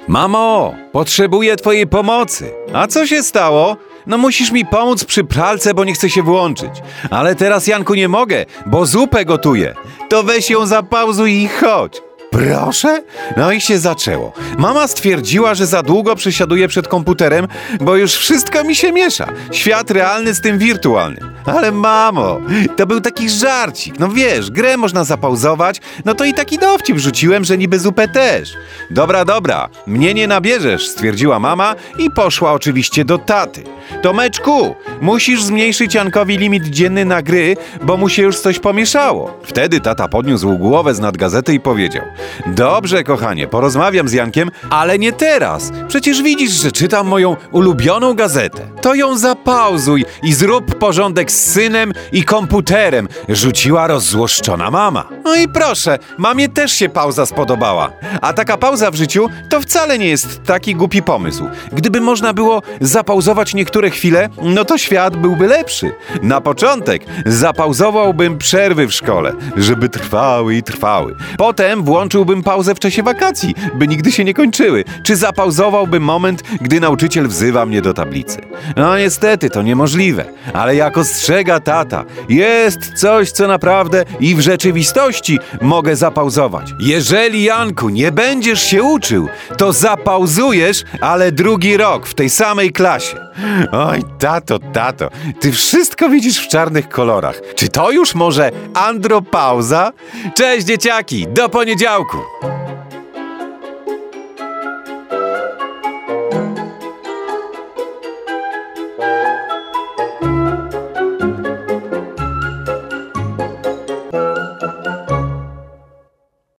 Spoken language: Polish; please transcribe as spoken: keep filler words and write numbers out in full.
Mamo, potrzebuję twojej pomocy. A co się stało? No musisz mi pomóc przy pralce, bo nie chcę się włączyć. Ale teraz, Janku, nie mogę, bo zupę gotuję. To weź ją zapauzuj i chodź. Proszę? No i się zaczęło. Mama stwierdziła, że za długo przesiaduję przed komputerem, bo już wszystko mi się miesza. Świat realny z tym wirtualnym. Ale mamo, to był taki żarcik. No wiesz, grę można zapauzować, no to i taki dowcip rzuciłem, że niby zupę też. Dobra, dobra, mnie nie nabierzesz, stwierdziła mama i poszła oczywiście do taty. Tomeczku, musisz zmniejszyć Jankowi limit dzienny na gry, bo mu się już coś pomieszało. Wtedy tata podniósł głowę z nad gazety i powiedział: dobrze, kochanie, porozmawiam z Jankiem, ale nie teraz. Przecież widzisz, że czytam moją ulubioną gazetę. To ją zapauzuj i zrób porządek z synem i komputerem, rzuciła rozzłoszczona mama. No i proszę, mamie też się pauza spodobała. A taka pauza w życiu to wcale nie jest taki głupi pomysł. Gdyby można było zapauzować niektóre chwile, no to świat byłby lepszy. Na początek zapauzowałbym przerwy w szkole, żeby trwały i trwały. Potem włączyłbym pauzę w czasie wakacji, by nigdy się nie kończyły. Czy zapauzowałbym moment, gdy nauczyciel wzywa mnie do tablicy. No niestety, to niemożliwe. Ale jak ostrzega tata, jest coś, co naprawdę i w rzeczywistości mogę zapauzować. Jeżeli, Janku, nie będziesz się uczył, to zapauzujesz, ale drugi rok w tej samej klasie. Oj, tato, tato, ty wszystko widzisz w czarnych kolorach. Czy to już może andropauza? Cześć, dzieciaki, do poniedziałku!